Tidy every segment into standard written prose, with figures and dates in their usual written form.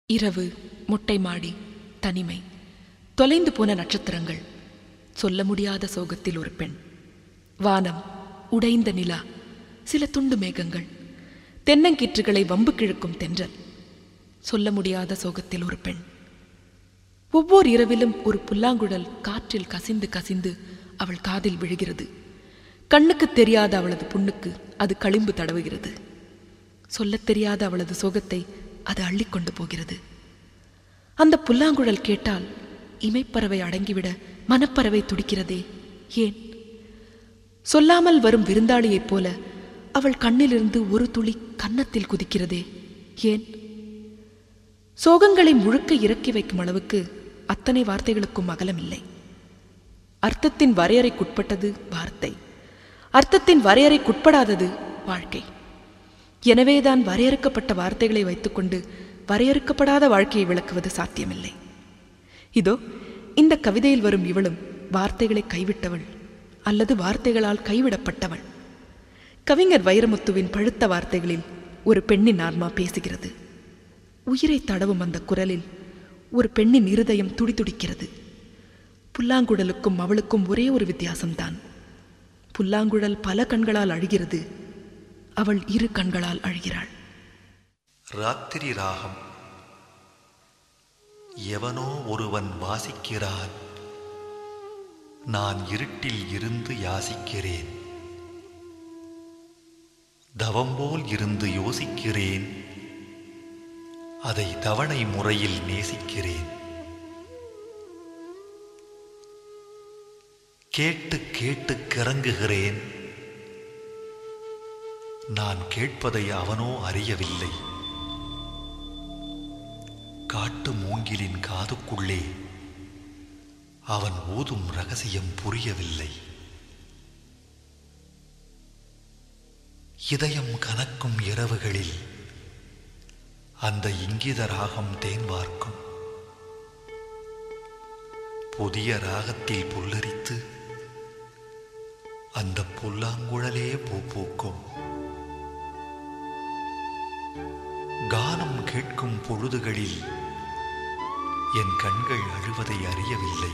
இரவு, மொட்டை மாடி, தனிமை, தொலைந்து போன நட்சத்திரங்கள், சொல்ல முடியாத சோகத்தில் ஒரு பெண், வானம், உடைந்த நிலா, சில துண்டு மேகங்கள், தென்னங்கீற்றுகளை வம்பு கிழக்கும் தென்றல், சொல்ல முடியாத சோகத்தில் ஒரு பெண். ஒவ்வொரு இரவிலும் ஒரு புல்லாங்குழல் காற்றில் கசிந்து கசிந்து அவள் காதில் விழுகிறது. கண்ணுக்கு தெரியாத அவளது புண்ணுக்கு அது களிம்பு தடவுகிறது. சொல்லத் தெரியாத அவளது சோகத்தை அது அள்ளிக்கொண்டு போகிறது. அந்த புல்லாங்குழல் கேட்டால் இமைப்பறவை அடங்கிவிட மனப்பறவை துடிக்கிறதே, ஏன்? சொல்லாமல் வரும் விருந்தாளியைப் போல அவள் கண்ணிலிருந்து ஒரு துளி கன்னத்தில் குதிக்கிறதே, ஏன்? சோகங்களை முழுக்க இறக்கி வைக்கும் அளவுக்கு அத்தனை வார்த்தைகளுக்கும் அகலமில்லை. அர்த்தத்தின் வரையறைக்குட்பட்டது வார்த்தை, அர்த்தத்தின் வரையறைக்குட்படாதது வாழ்க்கை. எனவேதான் வரையறுக்கப்பட்ட வார்த்தைகளை வைத்துக்கொண்டு வரையறுக்கப்படாத வாழ்க்கையை விளக்குவது சாத்தியமில்லை. இதோ இந்த கவிதையில் வரும் இவளும் வார்த்தைகளை கைவிட்டவள் அல்லது வார்த்தைகளால் கைவிடப்பட்டவள். கவிஞர் வைரமுத்துவின் பழுத்த வார்த்தைகளில் ஒரு பெண்ணின் ஆன்மா பேசுகிறது. உயிரை தடவும் அந்த குரலில் ஒரு பெண்ணின் இருதயம் துடிதுடிக்கிறது. புல்லாங்குழலுக்கும் அவளுக்கும் ஒரே ஒரு வித்தியாசம்தான். புல்லாங்குழல் பல கண்களால் அழுகிறது, அவள் இரு கண்களால் அழுகிறாள். ராத்திரி ராகம். எவனோ ஒருவன் வாசிக்கிறான், நான் இருட்டில் இருந்து யாசிக்கிறேன். தவம்போல் இருந்து யோசிக்கிறேன், அதை தவணை முறையில் நேசிக்கிறேன். கேட்டு கேட்டு கிறங்குகிறேன், நான் கேட்பதை அவனோ அறியவில்லை. காட்டு மூங்கிலின் காதுக்குள்ளே அவன் ஊதும் ரகசியம் புரியவில்லை. இதயம் கனக்கும் இரவுகளில் அந்த இங்கித ராகம் தேன் வார்க்கும். புதிய ராகத்தில் புல்லரித்து அந்த புல்லாங்குழலே பூ பூக்கும். கானம் கேட்கும் பொழுதுகளில் என் கண்கள் அழுவதை அறியவில்லை.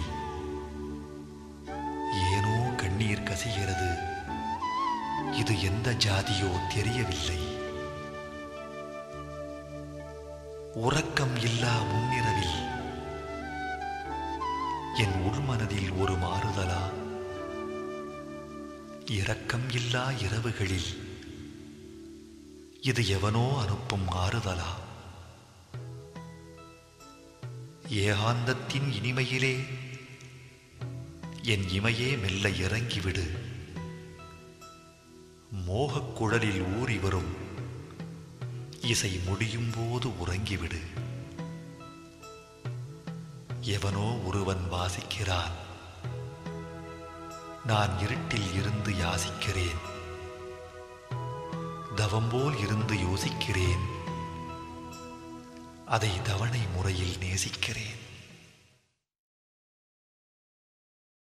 ஏனோ கண்ணீர் கசிகிறது, இது எந்த ஜாதியோ தெரியவில்லை. உறக்கம் இல்லா முன்னிரவில் என் உள்மனதில் ஒரு மாறுதலா? இரக்கம் இல்லா இரவுகளில் இது எவனோ அனுப்பும் ஆறுதலா? ஏகாந்தத்தின் இனிமையிலே என் இமையே மெல்ல இறங்கிவிடு. மோகக் குழலில் ஊறி வரும் இசை முடியும் போது உறங்கிவிடு. எவனோ ஒருவன் வாசிக்கிறான், நான் இருட்டில் இருந்து யாசிக்கிறேன். தவம்போல் இருந்து யோசிக்கிறேன், அதை தவணை முறையில் நேசிக்கிறேன்.